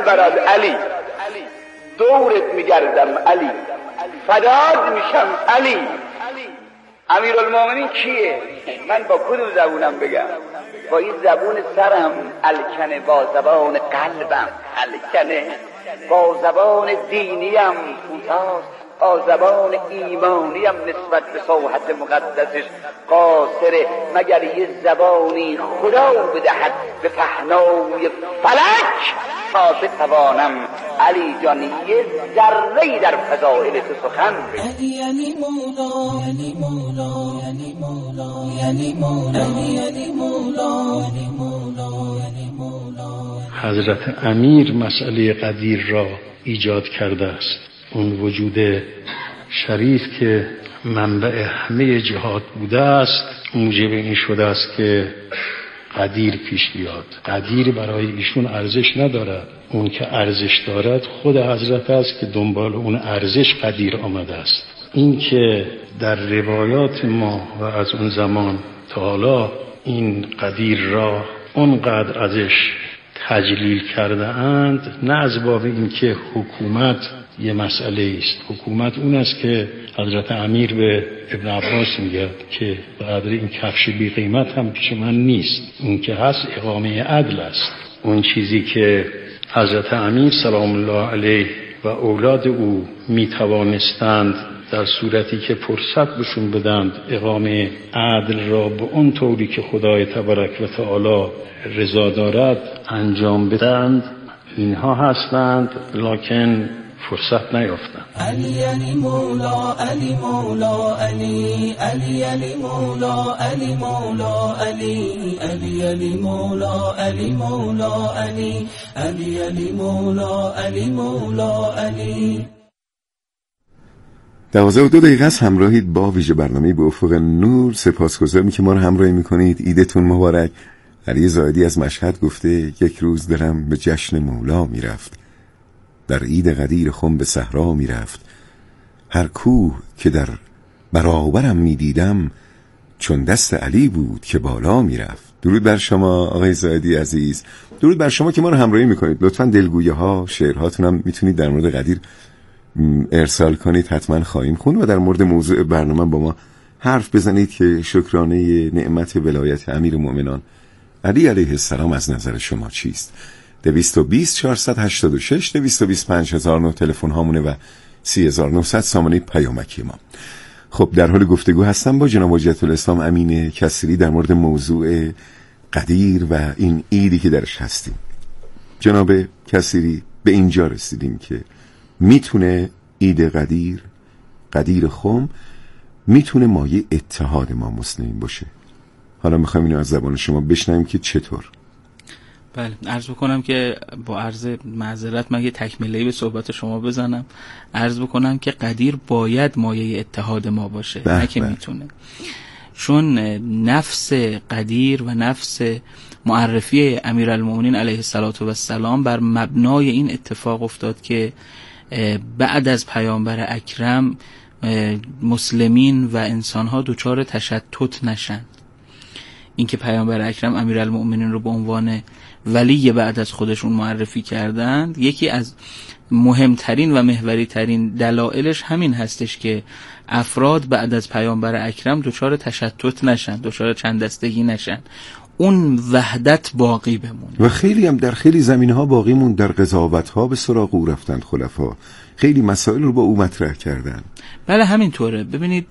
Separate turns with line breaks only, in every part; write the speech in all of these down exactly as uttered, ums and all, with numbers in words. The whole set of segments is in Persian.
برات علی، دورت میگردم علی، فداد میشم علی. امیرالمومنین کیه؟ من با کدوم زبونم بگم؟ با این زبون سرم الکنه، با زبان قلبم الکنه، با زبان دینیم فوتاست، با زبان ایمانیم نسبت به ساحت مقدسش قاصره. مگر یه زبانی خدا بدهد به پهنای فلک تا بتوانم علی جان یه ذره‌ای در فضائل تو سخن بگم.
علی علی مولا علی مولا علی مولا علی مولا علی مولا علی مولا علی مولا.
حضرت امیر مسئله قدیر را ایجاد کرده است. اون وجود شریف که منبع همه جهات بوده است موجب این شده است که قدیر پیش بیاد. قدیر برای ایشون ارزش ندارد، اون که ارزش دارد خود حضرت است که دنبال اون ارزش قدیر آمده است. این که در روایات ما و از اون زمان تا حالا این قدیر را اونقدر ازش تجلیل کرده اند، نه از باب این که حکومت یه مسئله است. حکومت اون است که حضرت امیر به ابن عباس میگه که به قدر این کفش بی قیمت هم پیش من نیست، اون که هست اقامه عدل است. اون چیزی که حضرت امیر سلام الله علیه و اولاد او میتوانستند در صورتی که فرصت بشون بدند اقامه عدل را به اون طوری که خدای تبارک و تعالی رضا دارد انجام بدند، اینها هستند، لکن فرصت نیافتند.
علی علی مولا علی مولا علی علی علی مولا علی مولا علی علی علی مولا علی مولا علی علی علی مولا علی مولا علی.
دوازده و دو دقیقه است همراهید با ویژه برنامه به افق نور. سپاسگزارم که ما رو همراهی میکنید. عیدتون مبارک. علی زاهدی از مشهد گفته یک روز دلم به جشن مولا میرفت، در عید قدیر خم به صحرا میرفت، هر کوه که در برابرم میدیدم چون دست علی بود که بالا میرفت. درود بر شما آقای زاهدی عزیز، درود بر شما که ما رو همراهی میکنید. لطفاً دلگویه ها شعرهاتون هم میتونید در مورد قدیر ارسال کنید، حتما خواهیم خوند و در مورد موضوع برنامه با ما حرف بزنید که شکرانه نعمت ولایت امیر المؤمنان علی علیه السلام از نظر شما چیست؟ دویست و بیست چهارصد و هشتاد و شش دویست و بیست پنج هزار و نه تلفن هامونه و سی هزار و نهصد سامانه پیامکی ما. خب در حال گفتگو هستم با جناب حجت الاسلام امین کسری در مورد موضوع قدیر و این عیدی که درش هستیم. جناب کسری به اینجا رسیدیم که میتونه عید قدیر، قدیر خم، میتونه مایه اتحاد ما مسلمین باشه. حالا میخوایم اینو از زبان شما بشنویم که چطور.
بله، عرض بکنم که با عرض معذرت من یه تکمیلی به صحبت شما بزنم. عرض بکنم که قدیر باید مایه اتحاد ما باشه، نه که میتونه. چون نفس قدیر و نفس معرفی امیرالمومنین علیه السلام بر مبنای این اتفاق افتاد که بعد از پیامبر اکرم مسلمین و انسانها دچار تشتت نشن. اینکه پیامبر اکرم امیرالمومنین رو به عنوان ولی بعد از خودشون معرفی کردند، یکی از مهمترین و محوری ترین دلایلش همین هستش که افراد بعد از پیامبر اکرم دچار تشتت نشن، دچار چند دستگی نشن، اون وحدت باقی بمونه.
و خیلی هم در خیلی زمینها باقی مون. در قضاوت‌ها به سراغ او رفتند خلفا، خیلی مسائل رو با او مطرح کردن.
بله همینطوره. ببینید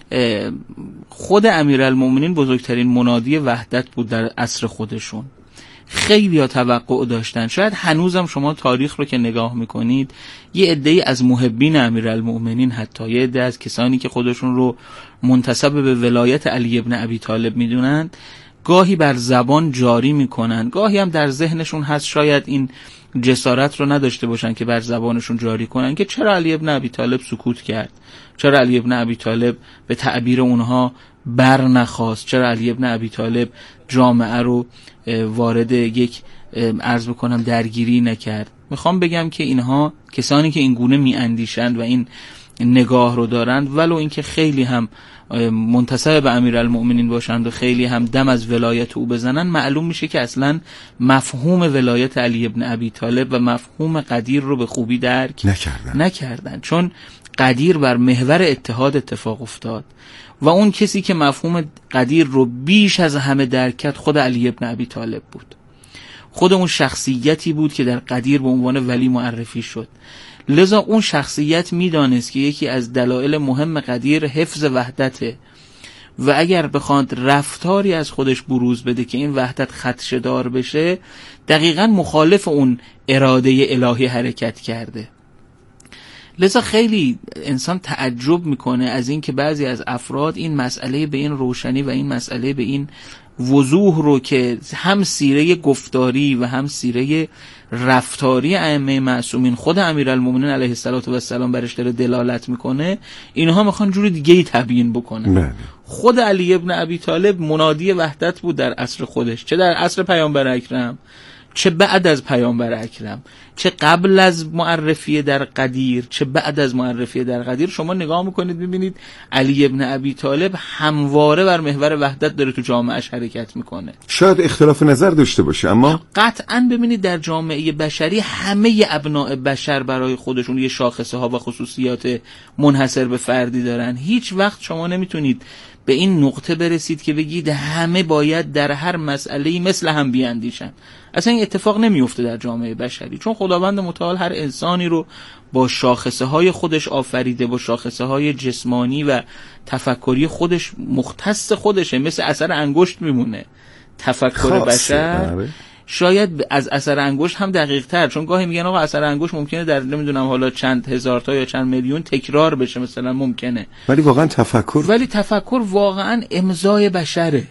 خود امیرالمومنین بزرگترین منادی وحدت بود در عصر خودشون. خیلی ها توقع داشتن، شاید هنوزم شما تاریخ رو که نگاه میکنید یه عده‌ای از محبین امیرالمومنین، حتی یه عده از کسانی که خودشون رو منتسب به ولایت علی ابن ابی طالب میدونند، گاهی بر زبان جاری میکنن، گاهی هم در ذهنشون هست شاید این جسارت رو نداشته باشن که بر زبانشون جاری کنن که چرا علی ابن ابی طالب سکوت کرد، چرا علی ابن ابی طالب به تعبیر اونها بر نخواست، چرا علی ابن ابی طالب جامعه رو وارد یک عرض بکنم درگیری نکرد. میخوام بگم که اینها کسانی که این گونه می اندیشند و این نگاه رو دارند، ولو اینکه خیلی هم منتسب به امیرالمؤمنین باشند و خیلی هم دم از ولایت او بزنن، معلوم میشه که اصلا مفهوم ولایت علی ابن ابی طالب و مفهوم قدیر رو به خوبی درک نکردن, نکردن. چون قدیر بر محور اتحاد اتفاق افتاد و اون کسی که مفهوم قدیر رو بیش از همه درک کرد خود علی ابن ابی طالب بود. خود اون شخصیتی بود که در قدیر به عنوان ولی معرفی شد. لذا اون شخصیت میدانست که یکی از دلایل مهم قدیر حفظ وحدته و اگر بخواد رفتاری از خودش بروز بده که این وحدت خدشه‌دار بشه، دقیقاً مخالف اون اراده الهی حرکت کرده. لذا خیلی انسان تعجب میکنه از این که بعضی از افراد این مسئله به این روشنی و این مسئله به این وضوح رو که هم سیره گفتاری و هم سیره رفتاری ائمه معصومین خود امیرالمومنین علیه السلام برش داره دلالت میکنه، اینها میخوان جور دیگه ای تبیین بکنن. بله. خود علی ابن ابی طالب منادی وحدت بود در عصر خودش، چه در عصر پیامبر اکرم چه بعد از پیامبر اکرم، چه قبل از معرفی در قدیر چه بعد از معرفی در قدیر. شما نگاه میکنید میبینید علی ابن ابی طالب همواره بر محور وحدت داره تو جامعهش حرکت میکنه. شاید اختلاف نظر داشته باشه اما قطعاً ببینید در جامعه بشری همه ابناء بشر برای خودشون یه شاخصه ها و خصوصیات منحصر به فردی دارن. هیچ وقت شما نمیتونید به این نقطه برسید که بگید همه باید در هر مسئله‌ای مثل هم بیاندیشن. اصلا این اتفاق نمیفته در جامعه بشری، چون خداوند متعال هر انسانی رو با شاخصه های خودش آفریده، با شاخصه های جسمانی و تفکری خودش مختص خودشه، مثل اثر انگشت میمونه. تفکر بشر شاید از اثر انگشت هم دقیق تر، چون گاهی میگن آقا اثر انگشت ممکنه در نمیدونم حالا چند هزار تا یا چند میلیون تکرار بشه مثلا، ممکنه، ولی واقعا تفکر ولی تفکر واقعا امضای بشره.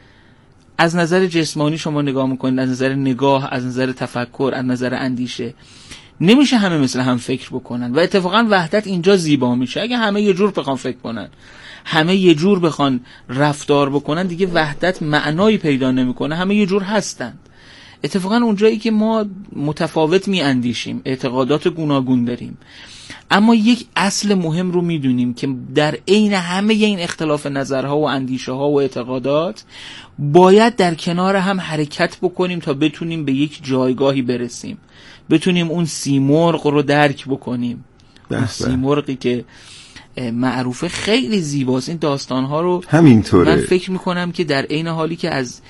از نظر جسمانی شما نگاه میکنید، از نظر نگاه، از نظر تفکر، از نظر اندیشه، نمیشه همه مثل هم فکر بکنن و اتفاقا وحدت اینجا زیبا میشه. اگه همه یه جور بخوان فکر کنن، همه یه جور بخوان رفتار بکنن، دیگه وحدت معنایی پیدا نمیکنه، همه یه جور هستند. اتفاقا اونجایی که ما متفاوت می اندیشیم، اعتقادات گوناگون داریم، اما یک اصل مهم رو میدونیم که در عین همه این اختلاف نظرها و اندیشه ها و اعتقادات باید در کنار هم حرکت بکنیم تا بتونیم به یک جایگاهی برسیم، بتونیم اون سیمرغ رو درک بکنیم. اون سیمرغی که معروفه خیلی زیباست، این داستانها رو همینطوره. من فکر میکنم که در عین حالی که از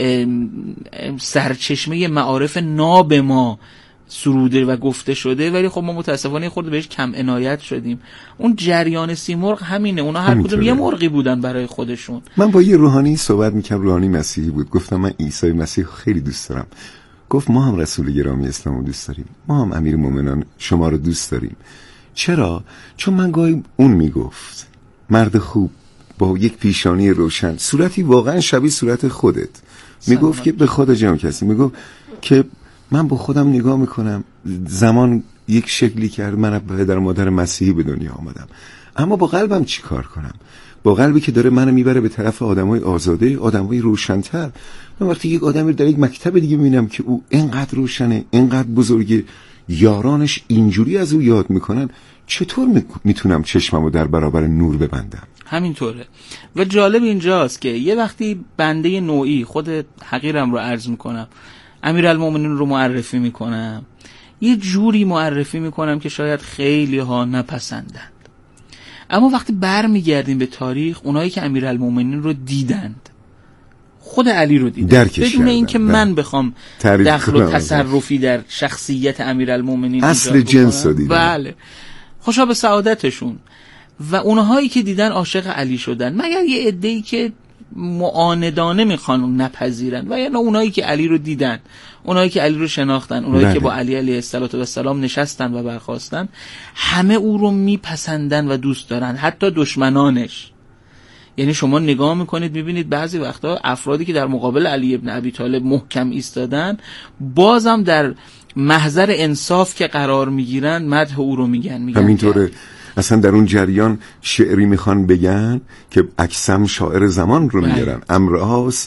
سرچشمه معارف ناب ما سروده و گفته شده، ولی خب ما متاسفانه خورده بهش کم عنایت شدیم. اون جریان سیمرغ همینه، اونا هر کدوم یه مرغی بودن برای خودشون. من با یه روحانی صحبت میکنم، روحانی مسیحی بود، گفتم من عیسی مسیح خیلی دوست دارم. گفت ما هم رسول گرامی اسلام رو دوست داریم، ما هم امیر مومنان شما رو دوست داریم. چرا؟ چون من گاهی اون میگفت مرد خوب با یک پیشانی روشن، صورتی واقعا شبیه صورت خودت، میگفت که به خدا جمع کسی، میگفت که من با خودم نگاه میکنم، زمان یک شکلی کرد، من پدر مادر مسیحی به دنیا آمدم، اما با قلبم چی کار کنم؟ با قلبی که داره منو میبره به طرف آدمای آزاده، آدمای روشن‌تر. من وقتی یک آدمی در یک مکتب دیگه میبینم که او اینقدر روشنه، اینقدر بزرگه، یارانش اینجوری از او یاد میکنن، چطور میتونم چشممو در برابر نور ببندم؟ همینطوره. و جالب اینجاست که یه وقتی بنده نوعی، خود حقیرم رو عرض میکنم، امیرالمومنین رو معرفی میکنم، یه جوری معرفی میکنم که شاید خیلی ها نپسندند، اما وقتی بر میگردیم به تاریخ، اونایی که امیرالمومنین رو دیدند، خود علی رو دیدند، بدون اینکه من بخوام دخل و تصرفی در شخصیت امیرالمومنین اصل جنس رو دیدن، بله، خوشا به سعادتشون. و اونهایی که دیدن عاشق علی شدن، مگر یه عده‌ای که معاندانه میخوان نپذیرن، و یعنی اونایی که علی رو دیدن، اونایی که علی رو شناختن، اونایی بله. که با علی علیه السلام نشستن و برخاستن، همه او رو میپسندن و دوست دارن، حتی دشمنانش. یعنی شما نگاه میکنید میبینید بعضی وقتا افرادی که در مقابل علی ابن ابی طالب محکم ایستادن، بازم در محضر انصاف که قرار میگیرن مدح او رو میگن, میگن همینطوره. اصلا در اون جریان شعری میخوان بگن که اکسم شاعر زمان رو میگرن، امرآس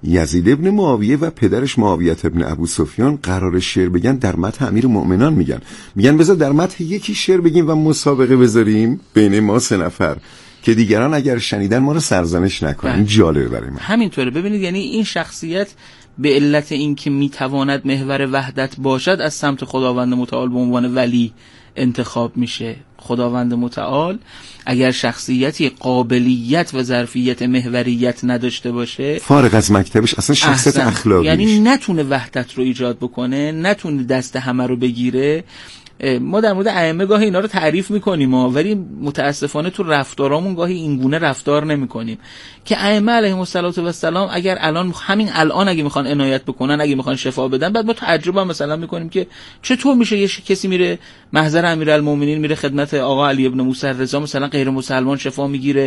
یزید ابن معاویه و پدرش معاویه ابن ابو سفیان قرار شعر بگن در مدح امیر مؤمنان میگن میگن بذار در مدح یکی شعر بگیم و مسابقه بذاریم بین ما سه نفر که دیگران اگر شنیدن ما رو سرزنش نکنن. این جالبه برای من.
همینطوره. ببینید یعنی این شخصیت به علت اینکه میتواند محور وحدت باشد از سمت خداوند متعال به عنوان ولی انتخاب میشه. خداوند متعال اگر شخصیتی قابلیت و ظرفیت محوریت نداشته باشه، فارغ
از مکتبش، اصلا شخصیت اخلاقیش،
یعنی نتونه وحدت رو ایجاد بکنه، نتونه دست همه رو بگیره. ما در مورد ائمه گاهی اینا رو تعریف میکنیم ها، ولی متاسفانه تو رفتارامون گاهی اینگونه رفتار نمیکنیم که ائمه علیهم السلام اگر الان همین الان اگه میخوان عنایت بکنن، اگه میخوان شفا بدن، بعد ما تعجب هم مثلا میکنیم که چطور میشه یه کسی میره محضر امیرالمومنین، میره خدمت آقا علی ابن موسی رضا، مثلا غیر مسلمان شفا میگیره،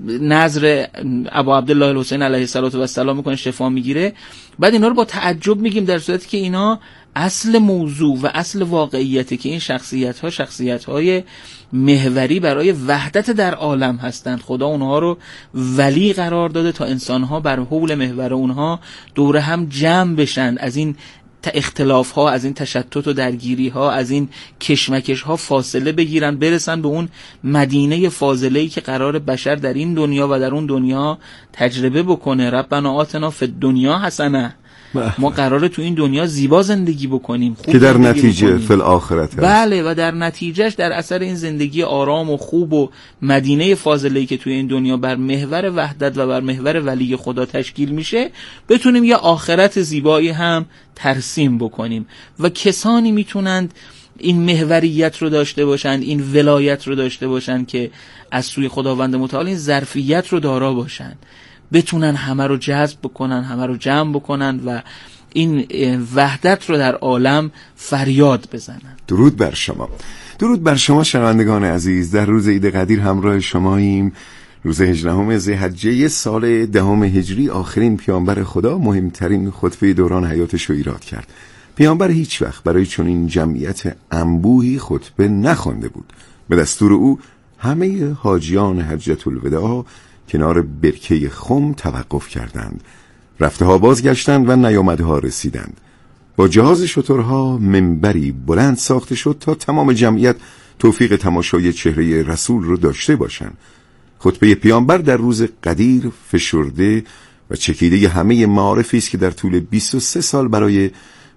نظر ابو عبدالله الحسین علیه السلام میکنه شفا میگیره، بعد اینا رو با تعجب میگیم، در صورتی که اینا اصل موضوع و اصل واقعیته که این شخصیت ها شخصیت های محوری برای وحدت در عالم هستند. خدا اونها رو ولی قرار داده تا انسان ها بر حول محور اونها دور هم جمع بشن، از این اختلاف ها، از این تشتت و درگیری ها، از این کشمکش ها فاصله بگیرن، برسن به اون مدینه فاضله‌ای که قرار بشر در این دنیا و در اون دنیا تجربه بکنه. ربنا آتنا فی الدنیا حسنه، ما قراره تو این دنیا زیبا زندگی بکنیم، خوب
که در نتیجه فی الاخرت هست.
بله، و در نتیجهش در اثر این زندگی آرام و خوب و مدینه فاضله‌ای که توی این دنیا بر محور وحدت و بر محور ولی خدا تشکیل میشه، بتونیم یه آخرت زیبایی هم ترسیم بکنیم. و کسانی میتونند این محوریت رو داشته باشند، این ولایت رو داشته باشند که از سوی خداوند متعال این ظرفیت رو دارا باشند، بتونن همه رو جذب بکنن، همه رو جمع بکنن و این وحدت رو در عالم فریاد بزنن.
درود بر شما. درود بر شما شنوندگان عزیز. در روز عید قدیر همراه شماییم. روز هجدهم ذی‌حجه سال دهم هجری، آخرین پیامبر خدا مهمترین خطبه دوران حیاتش رو ایراد کرد. پیامبر هیچ وقت برای چنین جمعیت انبوهی خطبه نخوانده بود. به دستور او همه حاجیان حجة الوداع کنار برکه خم توقف کردند. رفته ها بازگشتند و نیامده ها رسیدند. با جهاز شترها منبری بلند ساخته شد تا تمام جمعیت توفیق تماشای چهره رسول رو داشته باشند. خطبه پیامبر در روز قدیر فشرده و چکیده همه معارفی است که در طول بیست و سه سال برای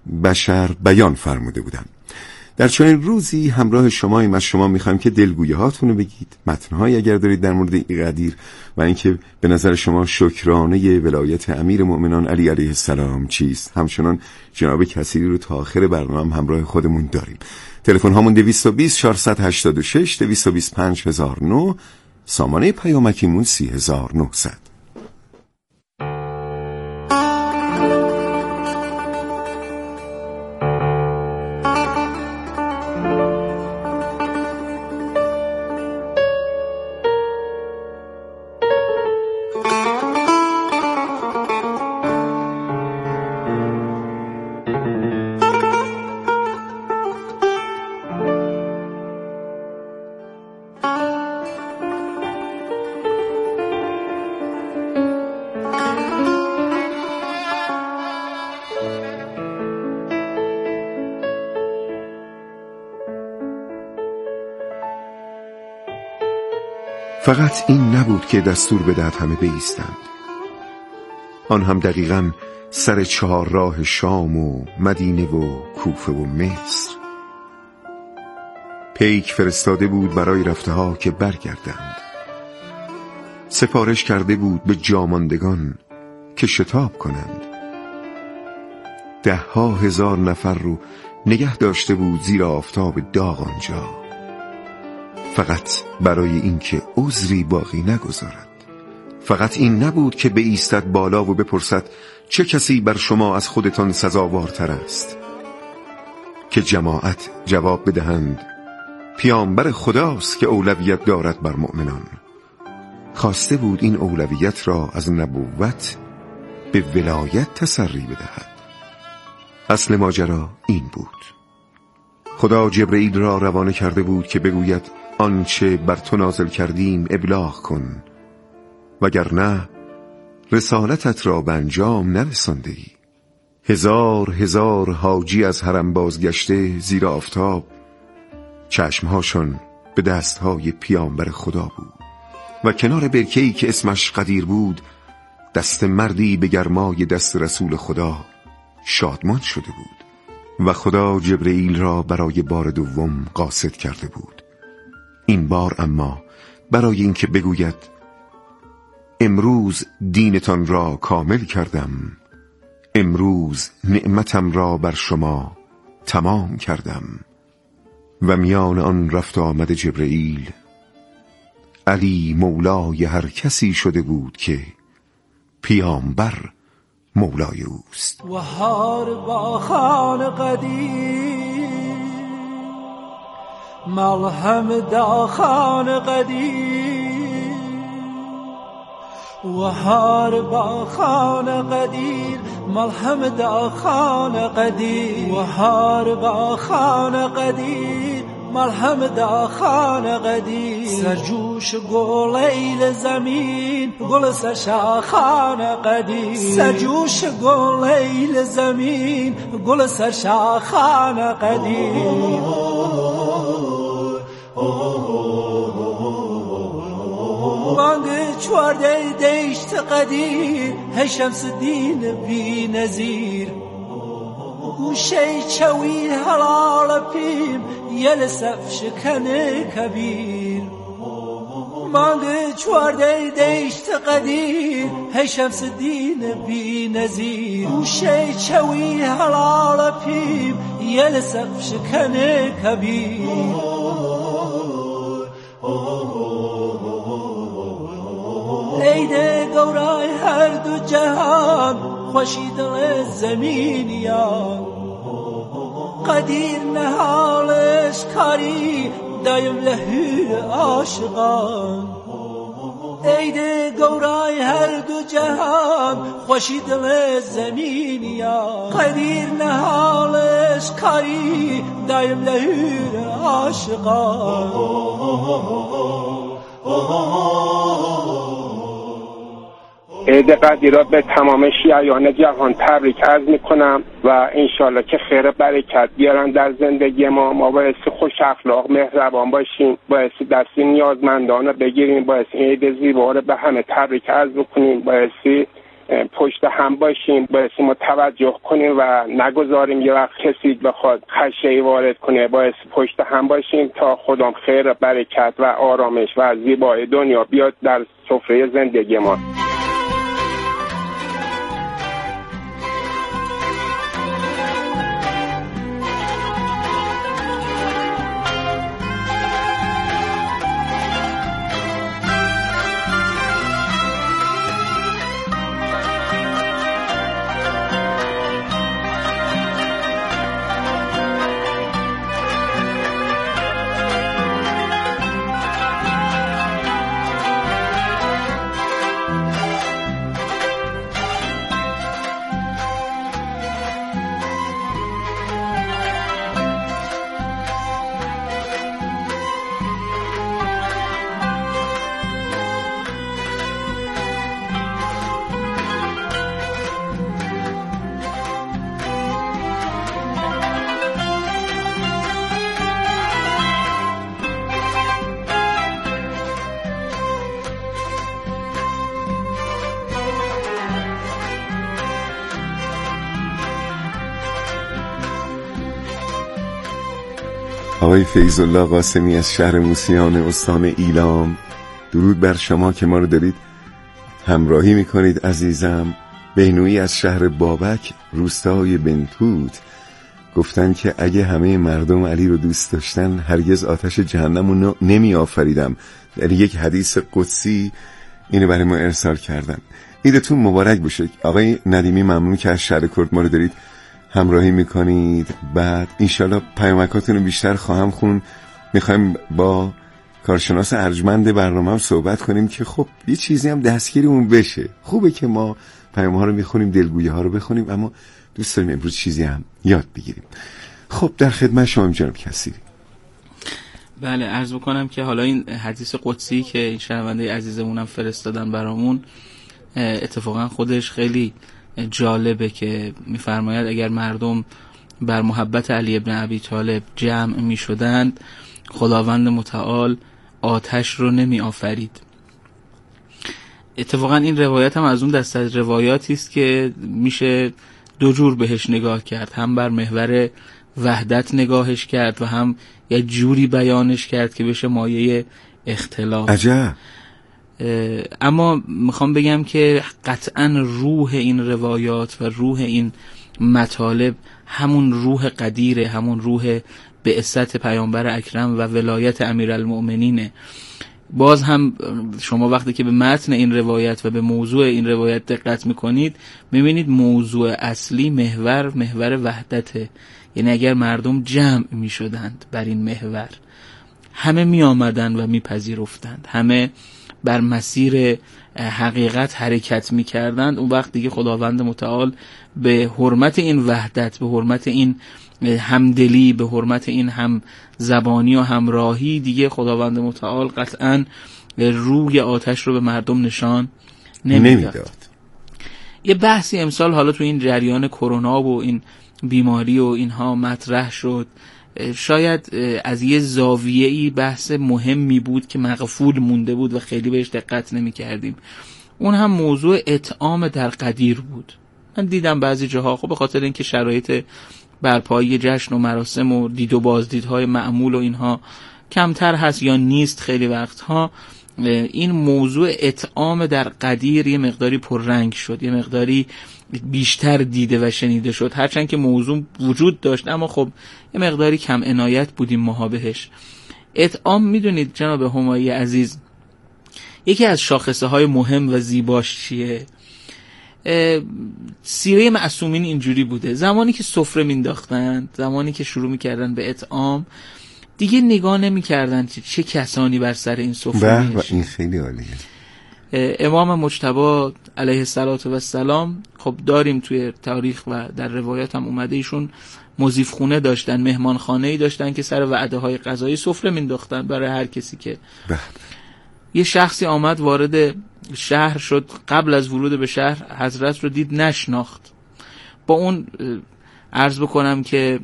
بشر بیان فرموده بودند. در چنین روزی همراه شماییم. از شما میخوایم که دلگویه هاتون رو بگید، متنهایی اگر دارید در مورد قدیر و اینکه به نظر شما شکرانه ولایت امیر مؤمنان علی علیه السلام چیست. همچنان جناب کثیری رو تا آخر برنامه همراه خودمون داریم. تلفن هامون دویست و بیست چهارصد و هشتاد و شش دویست و بیست و پنج هزار و نه، سامانه پیامکیمون سی هزار و نهصد. فقط این نبود که دستور بدهد همه بایستند، آن هم دقیقاً سر چهار راه شام و مدینه و کوفه و مصر. پیک فرستاده بود برای رفته ها که برگردند. سفارش کرده بود به جاماندگان که شتاب کنند. ده ها هزار نفر رو نگه داشته بود زیر آفتاب داغ آنجا، فقط برای اینکه عذری باقی نگذارد. فقط این نبود که بایستد بالا و بپرسد چه کسی بر شما از خودتان سزاوارتر است، که جماعت جواب بدهند پیامبر خداست که اولویت دارد بر مؤمنان. خواسته بود این اولویت را از نبوت به ولایت تسری بدهد. اصل ماجرا این بود. خدا جبرئیل را روانه کرده بود که بگوید آنچه بر تو نازل کردیم ابلاغ کن، وگرنه رسالتت را به انجام نرسانده ای. هزار هزار حاجی از حرم بازگشته زیر آفتاب، چشمهاشون به دستهای پیامبر خدا بود و کنار برکه‌ای که اسمش قدیر بود دست مردی به گرمای دست رسول خدا شادمان شده بود و خدا جبرئیل را برای بار دوم قاصد کرده بود. این بار اما برای اینکه بگوید امروز دینتان را کامل کردم، امروز نعمتم را بر شما تمام کردم. و میان آن رفت آمد جبرئیل، علی مولای هر کسی شده بود که پیامبر مولای اوست.
و هار با خان قدیر ملهم دا خان قدیر، و هار با خان قدیر ملهم دا خان قدیر، و هار با خان قدیر ملهم دا خان قدیر. سرجوش گل ایل زمین گل سر خان قدیر، سرجوش گل ایل زمین گل سر خان قدیر. مانگ چوارده دیشت قدیر هی شمس دین بی نظیر، گوشه چوی حلال پیم یل صف شکن کبیر. مانگ چوارده دیشت قدیر هی شمس دین بی نظیر، گوشه چوی حلال پیم یل صف شکن کبیر. عید گورای هر دو جهان خوشی دل زمینیان، قدیر نهالش کاری دایم لهور عاشقان. عید گورای هر دو جهان خوشی دل زمینیان، قدیر نهالش کاری دایم لهور عاشقان.
عید قدیر را به تمام شیعیان جهان تبریک عرض میکنم و انشالله که خیر برکت بیارن در زندگی ما. ما بایستی خوش اخلاق مهربان باشیم، بایستی دست نیازمندان رو بگیریم، بایستی عید زیبا رو به همه تبریک عرض بکنیم، بایستی پشت هم باشیم، بایستی ما توجه کنیم و نگذاریم یه وقت کسی بخواد خشه‌ای وارد کنه. بایستی پشت هم باشیم تا خدام خیر برکت و آرامش و زیبای دنیا بیاد در سفره زندگی ما.
آقای فیض الله قاسمی از شهر موسیان استان ایلام، درود بر شما که ما رو دارید همراهی میکنید. عزیزم بهنویی از شهر بابک روستای بنتوت گفتن که اگه همه مردم علی رو دوست داشتن هرگز آتش جهنم رو نمی آفریدم. در یک حدیث قدسی اینو برای ما ارسال کردن. عیدتون مبارک باشه. آقای ندیمی ممنون که از شهر کرد ما رو دارید همراهی میکنید. بعد انشالله پیامکاتون رو بیشتر خواهم خون. میخوایم با کارشناس ارجمند برنامه هم صحبت کنیم که خب یه چیزی هم دستگیرمون بشه. خوبه که ما پیام ها رو میخونیم، دلگویی ها رو بخونیم، اما دوست داریم امروز چیزی هم یاد بگیریم. خب در خدمت شما جناب کثیری.
بله عرض بکنم که حالا این حدیث قدسی که این شنونده عزیزمونم فرستادن برامون اتفاقا خودش خیلی جالبه که میفرماید اگر مردم بر محبت علی ابن ابی طالب جمع می شدند خداوند متعال آتش رو نمی آفرید. اتفاقا این روایت هم از اون دسته از روایاتی است که میشه دو جور بهش نگاه کرد، هم بر محور وحدت نگاهش کرد و هم یه جوری بیانش کرد که بشه مایه اختلاف.
عجب.
اما میخوام بگم که قطعا روح این روایات و روح این مطالب همون روح قدیره، همون روح بعثت پیامبر اکرم و ولایت امیرالمؤمنینه. باز هم شما وقتی که به متن این روایت و به موضوع این روایت دقت میکنید میبینید موضوع اصلی محور محور وحدته. یعنی اگر مردم جمع میشدند بر این محور، همه میآمدند و میپذیرفتند، همه بر مسیر حقیقت حرکت میکردند، اون وقت دیگه خداوند متعال به حرمت این وحدت، به حرمت این همدلی، به حرمت این هم زبانی و همراهی، دیگه خداوند متعال قطعا روی آتش رو به مردم نشان نمیداد. نمیداد. یه بحثی امسال حالا تو این جریان کرونا و این بیماری و اینها مطرح شد، شاید از یه زاویه‌ای بحث مهمی بود که مغفول مونده بود و خیلی بهش دقت نمی کردیم. اون هم موضوع اطعام در قدیر بود. من دیدم بعضی جاها خب به خاطر اینکه شرایط برپایی جشن و مراسم و دید و بازدیدهای معمول و اینها کمتر هست یا نیست، خیلی وقتها این موضوع اطعام در قدیر یه مقداری پررنگ شد، یه مقداری بیشتر دیده و شنیده شد، هرچند که موضوع وجود داشت اما خب یه مقداری کم عنایت بودیم ماها بهش. اطعام میدونید جناب همایی عزیز یکی از شاخصه های مهم و زیباش چیه؟ سیره معصومین اینجوری بوده، زمانی که سفره مینداختن، زمانی که شروع میکردن به اطعام، دیگه نگاه نمیکردن که چه کسانی بر سر این سفره میشن. و
این خیلی عالیه.
امام مجتبی علیه السلام خب داریم توی تاریخ و در روایات هم اومده ایشون مضیف خونه داشتن، مهمان خانه‌ای داشتن که سر وعده های غذایی سفره مینداختن برای هر کسی که
بله.
یه شخصی آمد وارد شهر شد، قبل از ورود به شهر حضرت رو دید نشناخت. با اون عرض بکنم که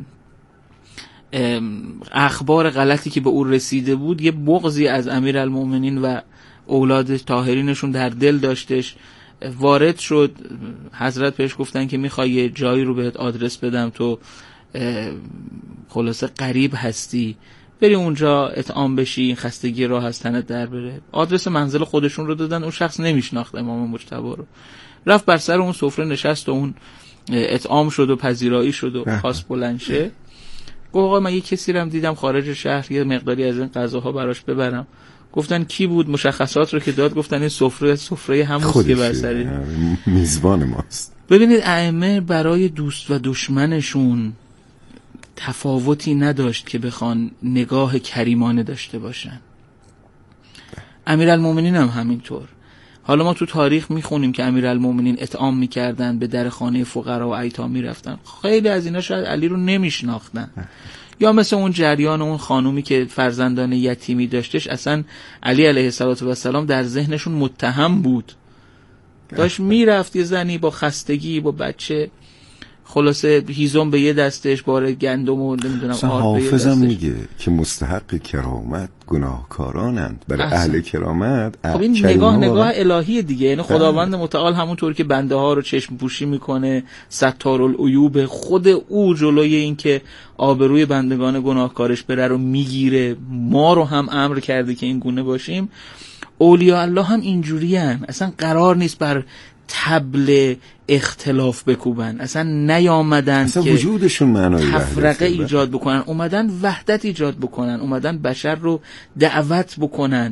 اخبار غلطی که به او رسیده بود یه بغضی از امیرالمؤمنین و اولاد طاهرینشون در دل داشتش. وارد شد، حضرت بهش گفتن که میخوای یه جایی رو بهت آدرس بدم، تو خلاصه غریب هستی، بری اونجا اطعام بشی، این خستگی راه از تنت در بره. آدرس منزل خودشون رو دادن، اون شخص نمیشناخت امام مجتبی رو. رفت بر سر اون سفره نشست و اون اطعام شد و پذیرایی شد و خواست بلند شه. گفت آقا من یه کسی رو دیدم خارج شهر، یه مقداری از این غذاها براش ببرم. گفتن کی بود؟ مشخصات رو که داد گفتن این سفره سفره همون که بر سر
میزبان ماست.
ببینید ائمه برای دوست و دشمنشون تفاوتی نداشت که بخوان نگاه کریمانه داشته باشن. امیرالمومنین هم همینطور. حالا ما تو تاریخ میخونیم که امیرالمومنین اطعام میکردن، به در خانه فقرا و ایتام میرفتن. خیلی از اینا شاید علی رو نمیشناختن. یا مثل اون جریان اون خانومی که فرزندان یتیمی داشتش، اصلا علی علیه السلام در ذهنشون متهم بود. داشت میرفت یه زنی با خستگی با بچه، خلاصه هیزم به یه دستش، باره گندم و نمیدونم آرد به یه دستش.
حافظم میگه که مستحق کرامت گناهکارانند، برای اهل کرامت.
خب این نگاه نگاه الهی دیگه، یعنی خداوند متعال همونطور که بنده ها رو چشم پوشی میکنه، ستارالعیوب، خود او جلوی این که آبروی بندگان گناهکارش بره رو میگیره. ما رو هم امر کرده که این گونه باشیم. اولیاء الله هم اینجوری هن. اصلا قرار نیست بر طبل اختلاف بکوبن، اصلا نیامدن
اصلا
که
وجودشون معنای
تفرقه ایجاد بکنن، اومدن وحدت ایجاد بکنن، اومدن بشر رو دعوت بکنن.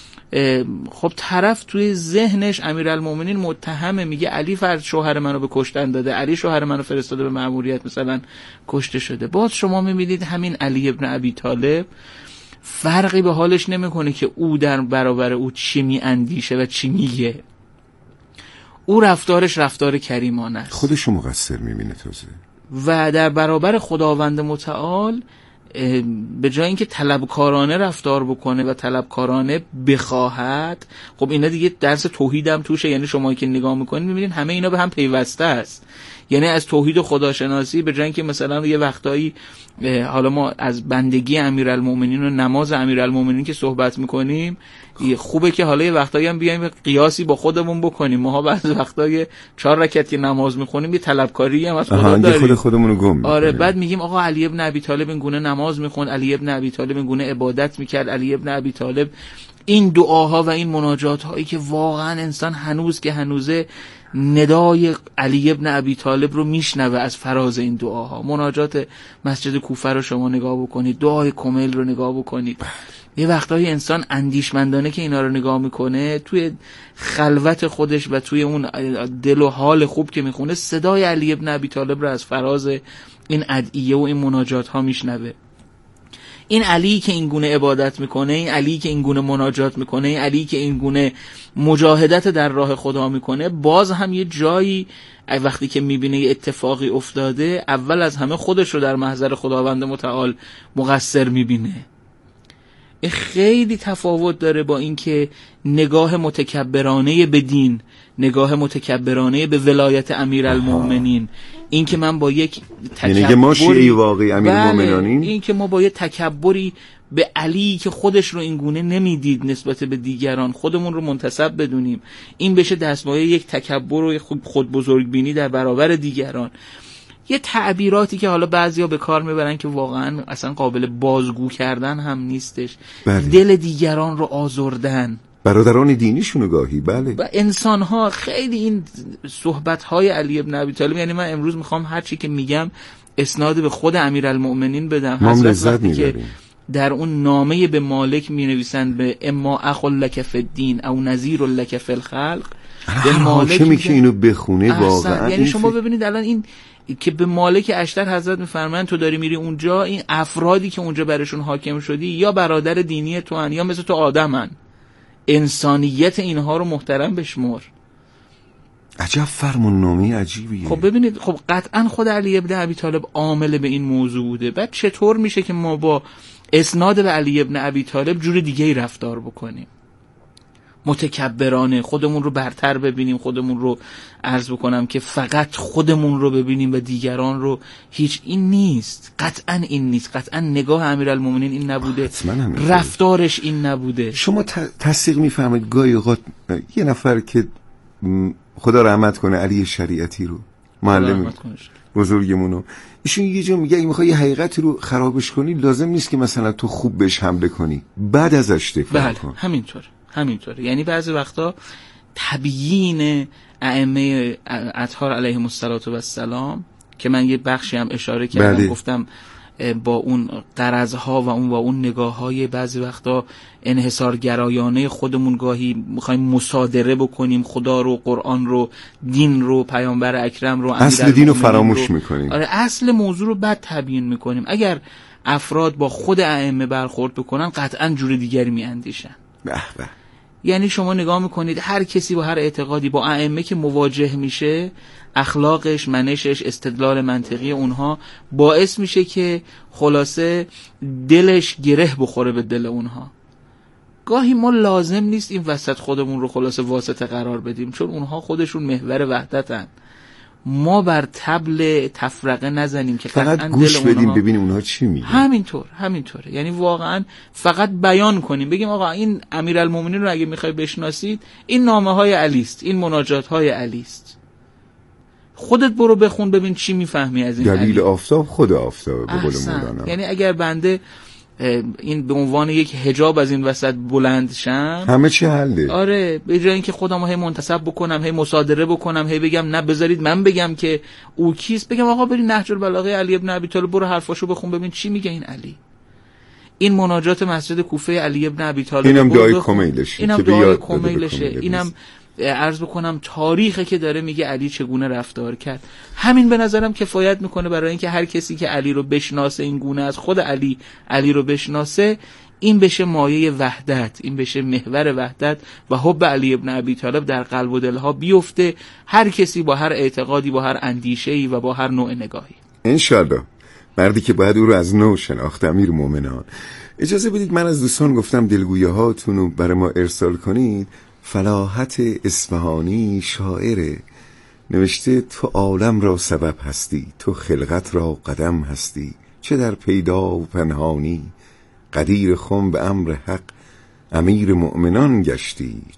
خب طرف توی ذهنش امیرالمومنین متهمه، میگه علی فرد شوهر منو به کشتن داده، علی شوهر منو فرستاده به مأموریت مثلا کشته شده. باز شما میبینید همین علی ابن ابی طالب فرقی به حالش نمیکنه که او در برابر او چی میاندیشه و چی میگه. او رفتارش رفتار کریمانه است،
خودشو مقصر میبینه تازه،
و در برابر خداوند متعال به جای اینکه طلبکارانه رفتار بکنه و طلبکارانه بخواهد، خب اینا دیگه درس توحید هم توشه. یعنی شما که نگاه میکنید میبینید همه اینا به هم پیوسته است. یعنی از توحید و خداشناسی به جای اینکه مثلا یه وقتایی حالا ما از بندگی امیرالمومنین و نماز امیرالمومنین که صحبت میکنیم، خوبه که حالا یه وقتایی هم بیایم قیاسی با خودمون بکنیم. ما بعضی وقتایی چهار رکعت که نماز میخونیم یه طلبکاری هم از خدا داریم،
خود خودمون گم میکنیم.
آره، بعد میگیم آقا علی ابن ابی طالب این گونه نماز میخوند، علی ابن ابی طالب این گونه عبادت میکرد، علی ابن ابی طالب این دعاها و این مناجات هایی که واقعا انسان هنوز که هنوزه ندای علی ابن ابی طالب رو میشنوه از فراز این دعاها. مناجات مسجد کوفه رو شما نگاه بکنید، دعای کمیل رو نگاه بکنید. یه وقتایی انسان اندیشمندانه که اینا رو نگاه میکنه، توی خلوت خودش و توی اون دل و حال خوب که میخونه، صدای علی ابن ابی طالب رو از فراز این ادعیه و این مناجات ها میشنوه. این علی که این گونه عبادت میکنه، این علی که این گونه مناجات میکنه، این علی که این گونه مجاهدت در راه خدا میکنه، باز هم یه جایی وقتی که میبینه یه اتفاقی افتاده، اول از همه خودش رو در محضر خداوند متعال مقصر میبینه. این خیلی تفاوت داره با اینکه نگاه متکبرانه به دین، نگاه متکبرانه به ولایت امیرالمومنین، این که من با یک تکبری،
یعنی که ما شیعی واقعی امیرالمومنین،
بله، این که ما با یک تکبری به علی که خودش رو این گونه نمیدید نسبت به دیگران خودمون رو منتسب بدونیم، این بشه دستمایه یک تکبر و خود بزرگبینی در برابر دیگران. یه تعبیراتی که حالا بعضیا به کار میبرن که واقعا اصلا قابل بازگو کردن هم نیستش. بله. دل دیگران رو آزردن،
برادران دینیشونو گاهی، بله،
و انسان‌ها خیلی این صحبت‌های علی ابن ابی طالب، یعنی من امروز میخوام هر چی که میگم اسناد به خود امیرالمؤمنین بدم.
حضرت وقتی که
در اون نامه به مالک مینویسن به اما اخ لک فی الدین او نذیر لک فی الخلق،
به مالک که اینو بخونه واقعا،
یعنی شما ببینید الان این که به مالک اشتر حضرت میفرمایند تو داری میری اونجا، این افرادی که اونجا برشون حاکم شدی یا برادر دینی تو ان یا مثل تو آدمن، انسانیت اینها رو محترم بشمر.
عجب فرمون نامی عجیبیه.
خب ببینید، خب قطعا خود علی ابن ابی طالب عامل به این موضوع بوده. بعد چطور میشه که ما با اسناد به علی ابن ابی طالب جور دیگه ای رفتار بکنیم؟ متکبرانه خودمون رو برتر ببینیم، خودمون رو عرض بکنم که فقط خودمون رو ببینیم و دیگران رو هیچ. این نیست، قطعا این نیست، قطعا نگاه امیرالمومنین این نبوده، رفتارش این نبوده.
شما تصدیق میفهمید گاهی اوقات یه نفر که خدا رحمت کنه علی شریعتی رو، معلم بزرگمونو، ایشون یه جا میگه اگه میخوای یه حقیقتی رو خرابش کنی لازم نیست که مثلا تو خوب بهش حمله کنی، بعد ازش دفاع کن.
همینطور همینطوره. یعنی بعضی وقتا تبیین ائمه اطهار علیهم السلام که من یه بخشی هم اشاره کردم، بله. گفتم با اون غرضها و اون و اون نگاه‌های بعضی وقتا انحصارگرایانه خودمون گاهی می‌خوایم مصادره بکنیم خدا رو، قرآن رو، دین رو، پیامبر اکرم رو،
اصل دین رو فراموش می‌کنیم.
آره، اصل موضوع رو بد تبیین می‌کنیم. اگر افراد با خود ائمه برخورد بکنن قطعاً جور دیگری می‌اندیشن.
به به.
یعنی شما نگاه میکنید هر کسی با هر اعتقادی با ائمه که مواجه میشه، اخلاقش، منشش، استدلال منطقی اونها باعث میشه که خلاصه دلش گره بخوره به دل اونها. گاهی ما لازم نیست این وسط خودمون رو خلاصه واسطه قرار بدیم، چون اونها خودشون محور وحدتن. ما بر طبل تفرقه نزنیم که
فقط گوش بدیم ببینیم اونها چی میگن.
همینطور همینطوره. یعنی واقعا فقط بیان کنیم، بگیم آقا این امیرالمومنین رو اگه میخوای بشناسید این نامه های علی است، این مناجات های علی است، خودت برو بخون ببین چی میفهمی از این
دلیل
علی.
آفتاب خود آفتاب به قول مولانا.
یعنی اگر بنده این به عنوان یک حجاب از این وسط بلند شم
همه چی حله.
آره، به جای اینکه خودمو هی منتسب بکنم، هی مصادره بکنم، هی بگم نه بذارید من بگم که او کیست، بگم آقا برید نهج البلاغه علی ابن ابی طالب برو حرفاشو بخون ببین چی میگه این علی. این مناجات مسجد کوفه علی ابن ابی طالب،
اینم دعای کمیلشه،
اینم دعای کمیلشه، اینم عرض بکنم تاریخی که داره میگه علی چگونه رفتار کرد. همین به نظرم کفایت میکنه برای اینکه هر کسی که علی رو بشناسه، این گونه از خود علی علی رو بشناسه، این بشه مایه وحدت، این بشه محور وحدت و حب علی ابن ابی طالب در قلب و دلها بیفته، هر کسی با هر اعتقادی، با هر اندیشه‌ای و با هر نوع نگاهی.
انشالله. مردی که باید او رو از نو شناخت. امیر مومنان، اجازه بدید من از دوستان گفتم دلگویه هاتون رو برای ما ارسال کنید. فلاحت اصفهانی شاعره، نوشته تو عالم را سبب هستی، تو خلقت را قدم هستی، چه در پیدا و پنهانی، قدیر خم به امر حق امیر مؤمنان گشتی،